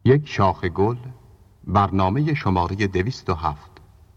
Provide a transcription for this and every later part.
یک شاخ گل، برنامه شماره 207.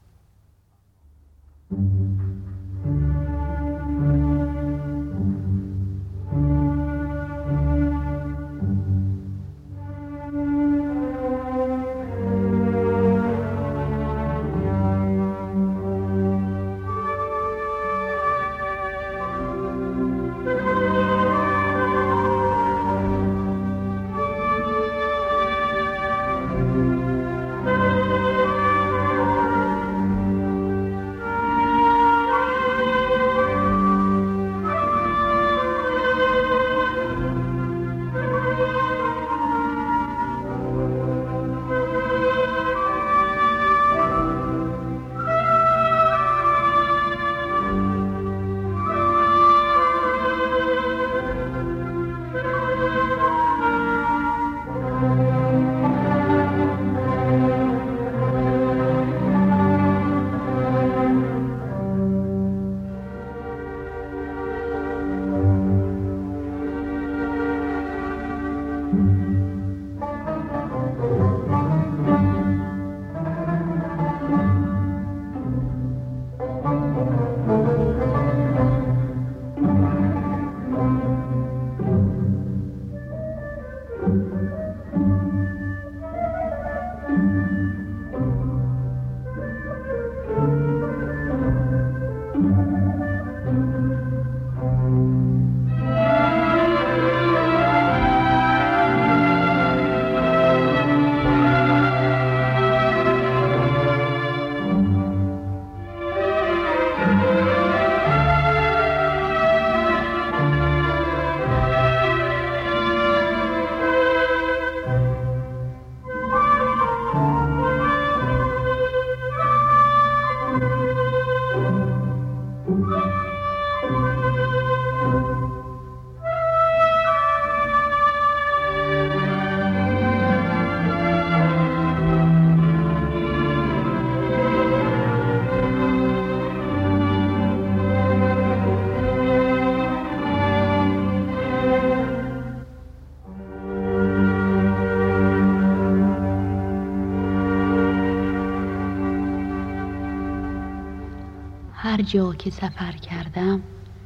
هر جا که سفر کردم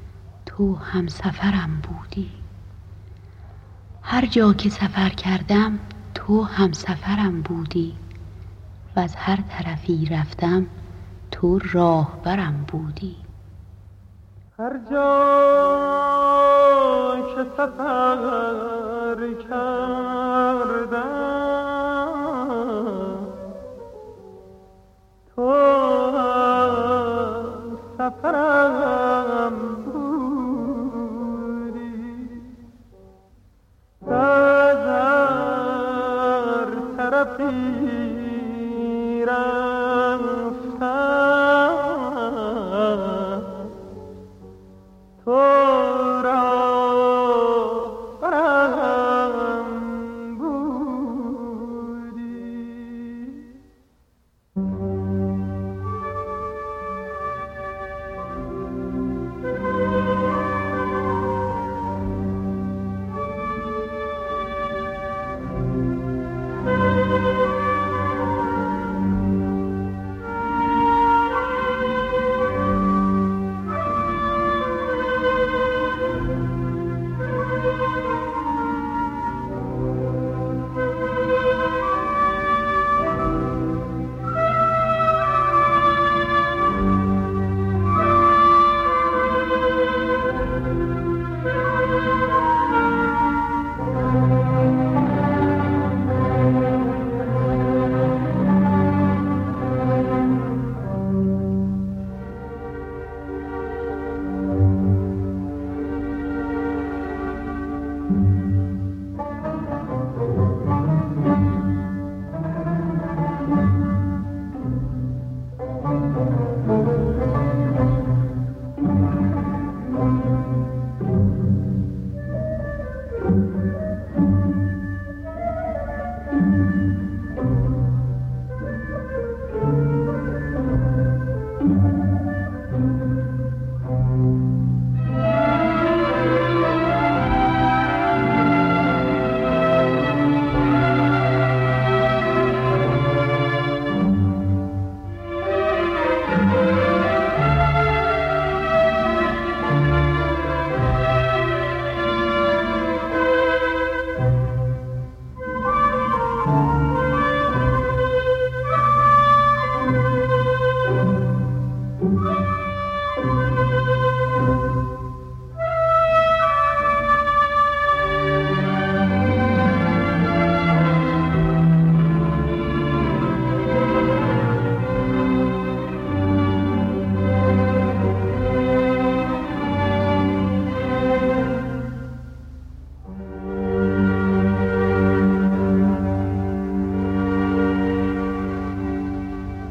تو همسفرم بودی. هر جا که سفر کردم تو همسفرم بودی و از هر طرفی رفتم تو راهبرم بودی. هر جا که سفر کردم تو سفرم بودی و از هر طرفی رفتم تو راهبرم بودی.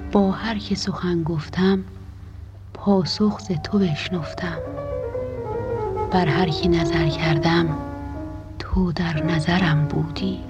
با هر که سخن گفتم پاسخ ز تو بشنفتم. بر هر که نظر کردم تو در نظرم بودی.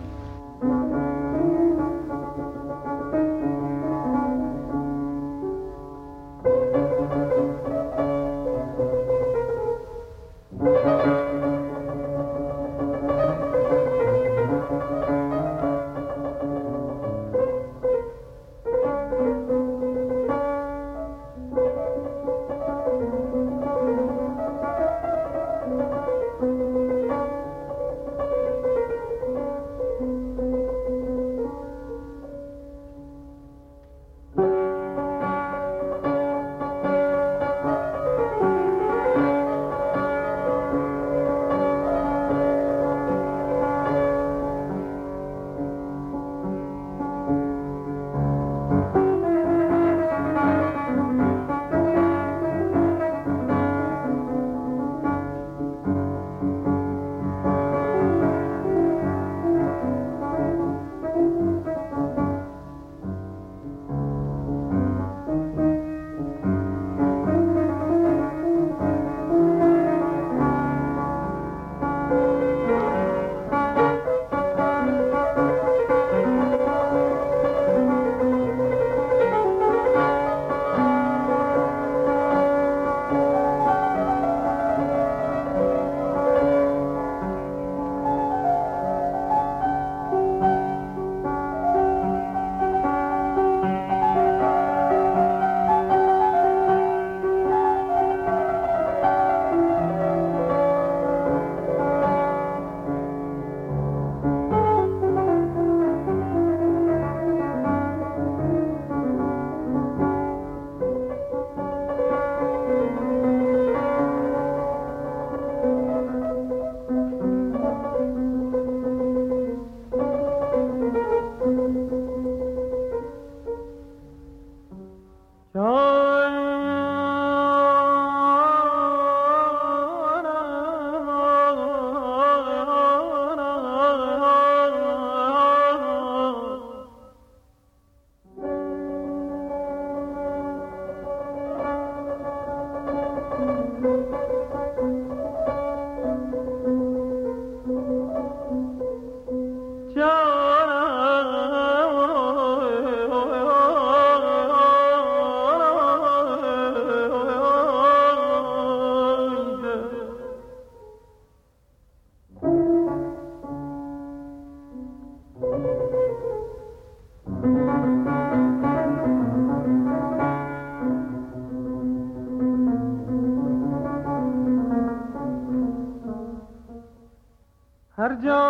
هر جا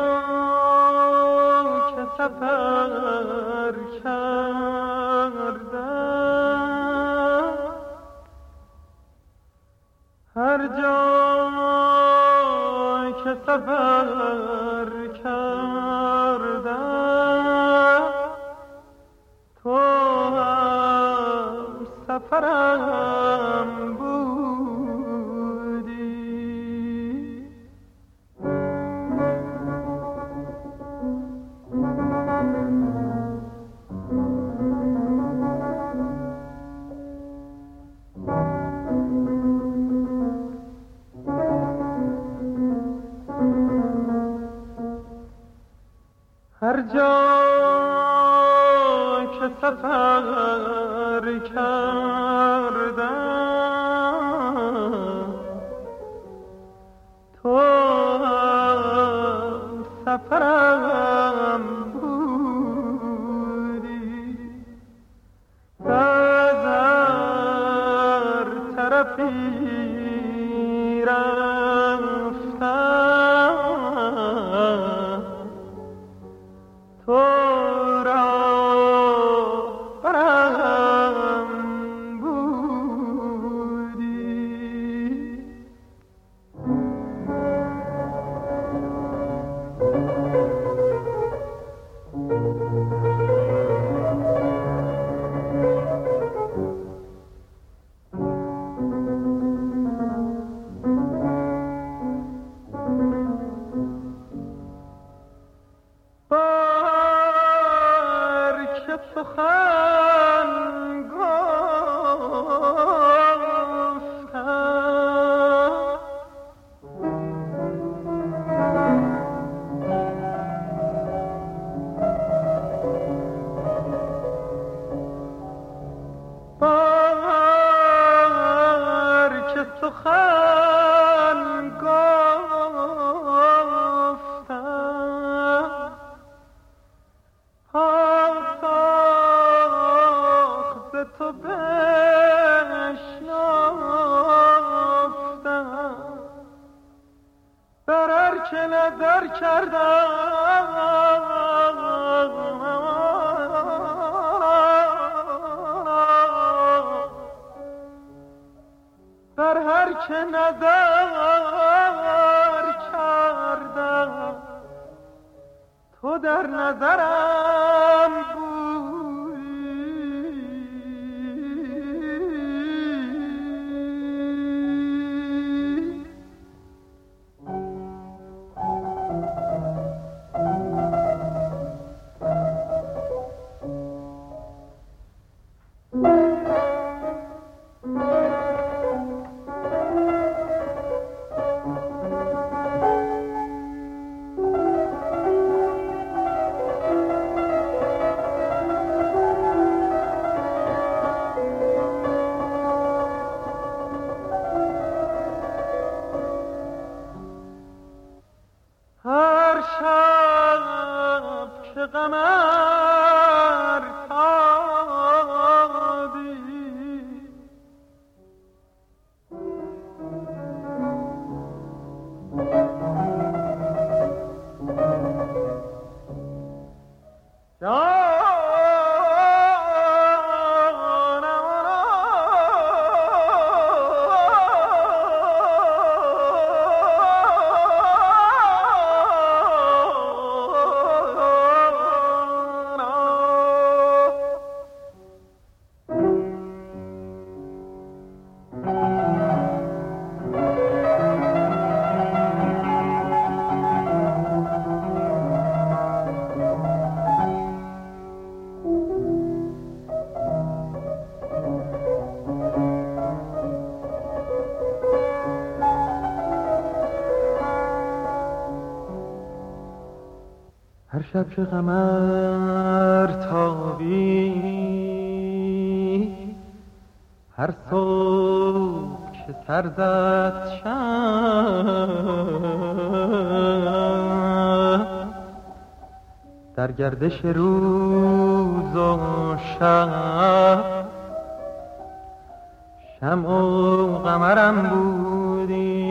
که سفر کردم، هر جا که سفر کردم، تو هم سفرم هر جا که سفر کردم، تو هم سفرم بودی. از هر طرفی رفتم، تو را برم بودی. سخن هرچه نظر کردم تو در نظرم هر شب که قمر تابی هر شب که قمر تابی هر صبح که سر زد شب در گردش روز و شب شمع و قمرم بودی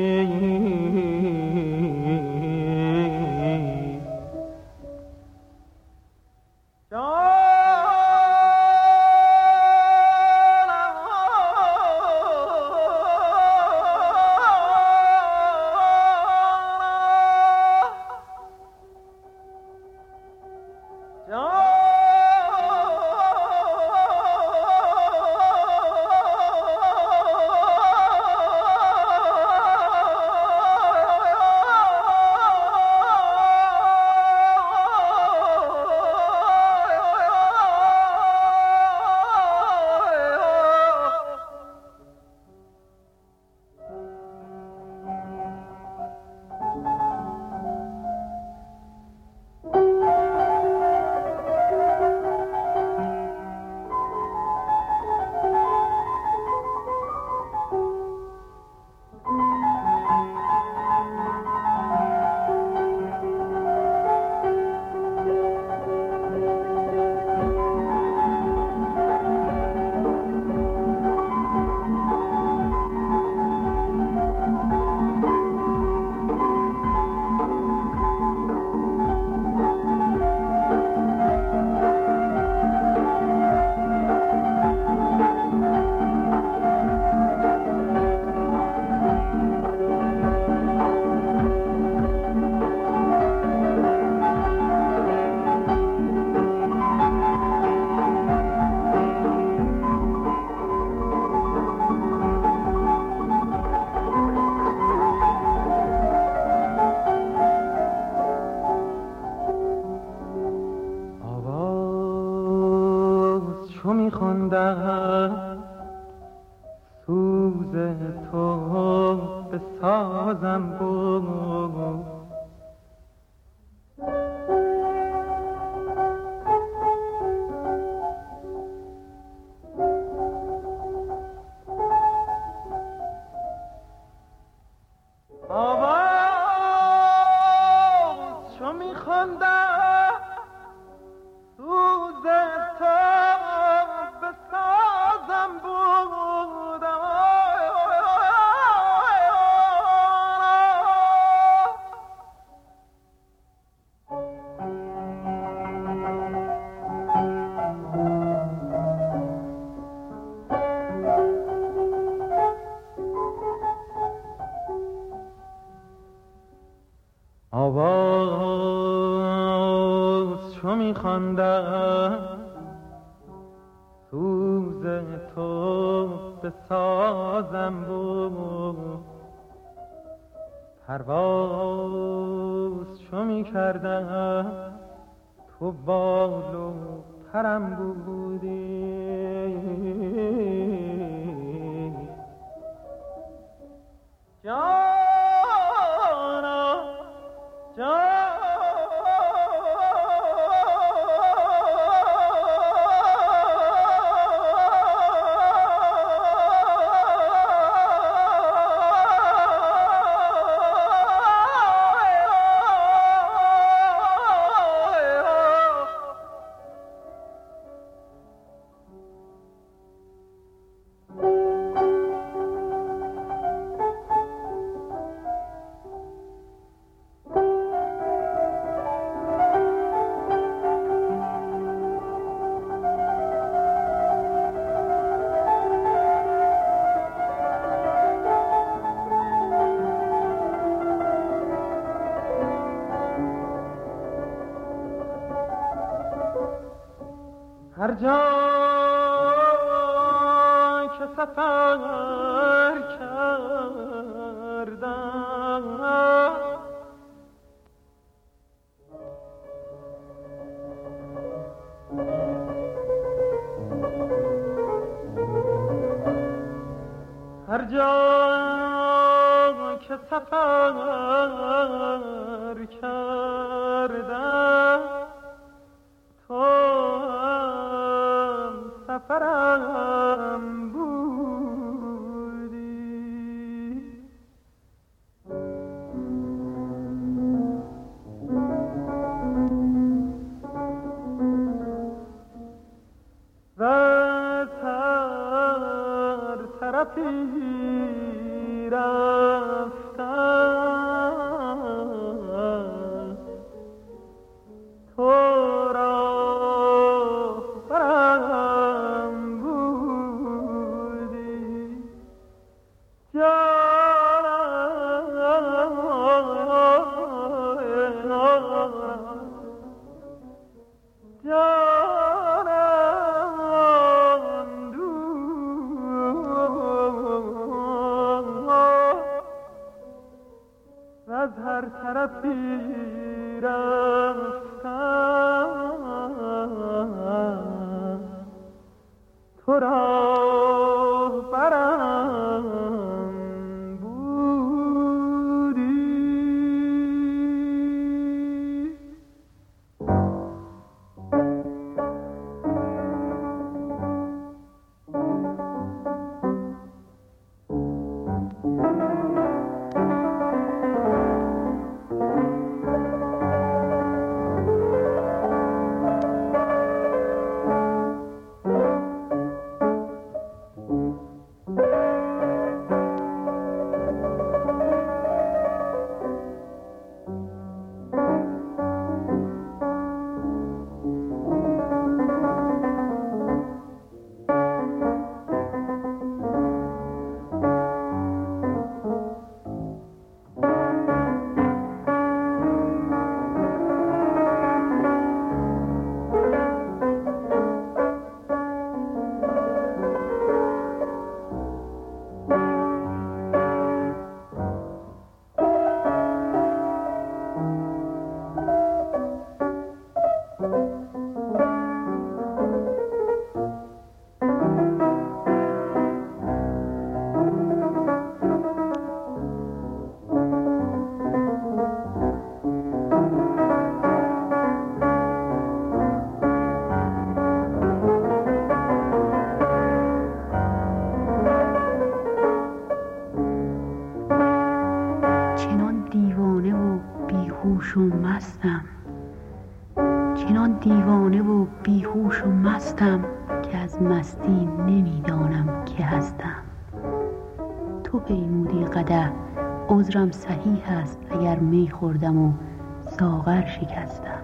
سوز تو به سازم بود آواز چو میخوندم سوز تو به سازم بودم میخواندم سوز تو به سازم بود، پرواز چو میکردم تو بال و پرم بودی. جانا جانا هر جا که سفر کردم هر جا که سفر کردم تو سفرم بودی. و هر طرفی رفتم تو راهبرم بودی. جانان و از هر طرفی رفتم تو راهبرم بودی. بیهوش و مستم، چنان دیوانه و بیهوش و مستم که از مستی نمیدانم که هستم. تو پیمودی قدح، عذرم صحیح است اگر می خوردم و ساغر شکستم.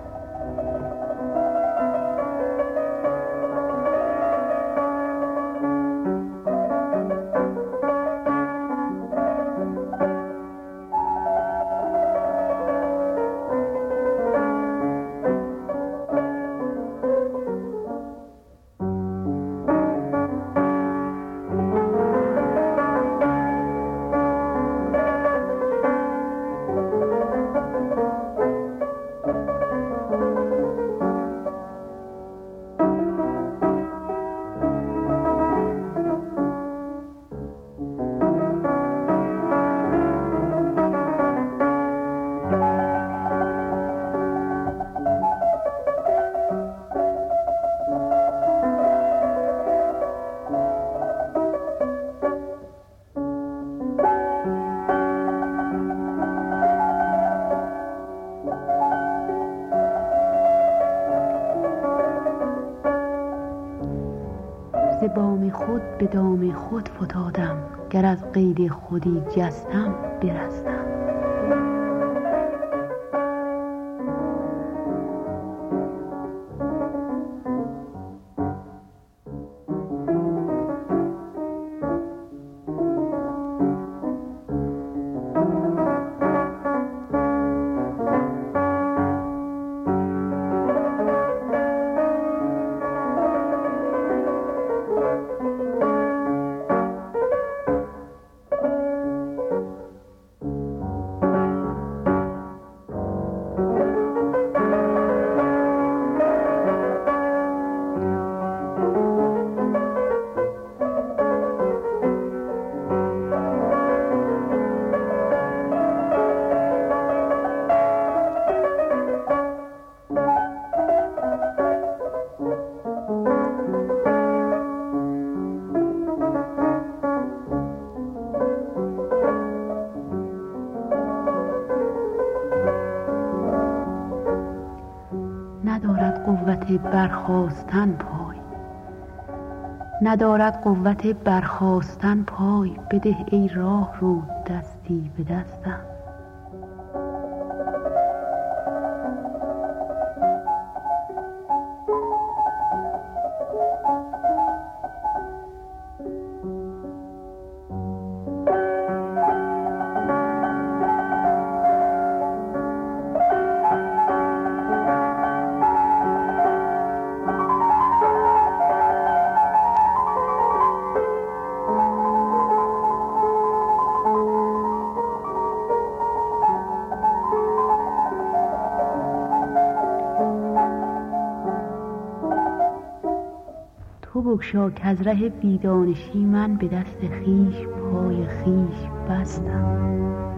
ز بام خود به دام خود فتادم، گر از قید خودی جستم برستم. برخاستن پای ندارد قوت برخاستن پای، بده ای راه رو دستی به دستم. تو بگشا کز ره بیدانشی من به دست خویش پای خویش بستم.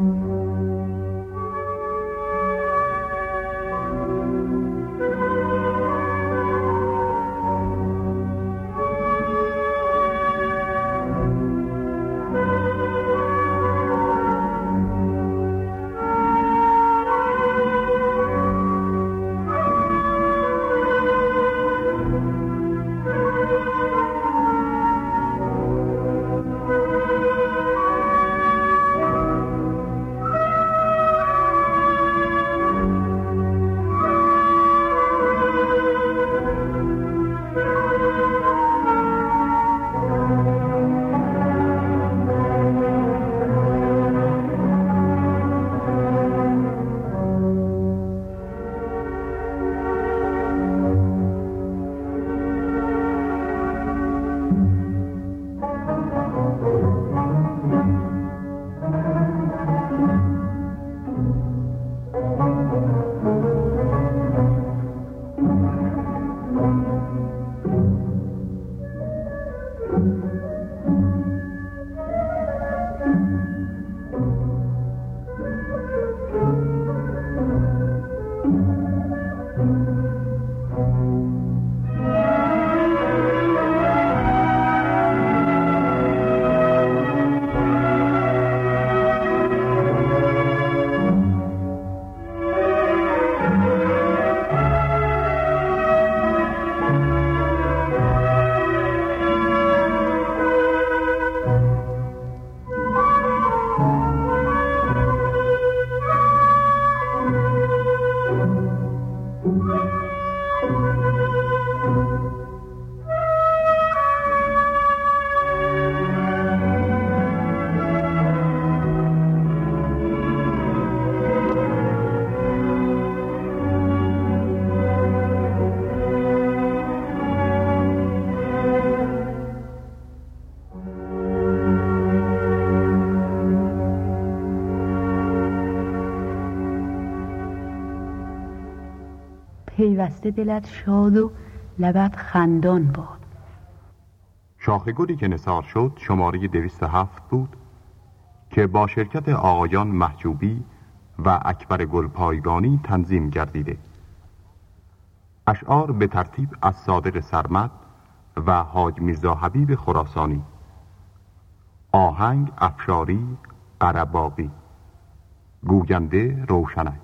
پیوسته دلت شاد و لبت خندان باد. شاخ گلی که نثار شد شماره 207 بود که با شرکت آقایان محجوبی و اکبر گلپایگانی تنظیم گردیده. اشعار به ترتیب از صادق سرمد و حاج میرزا حبیب خراسانی. آهنگ افشاری قرباقی. گوینده روشنک.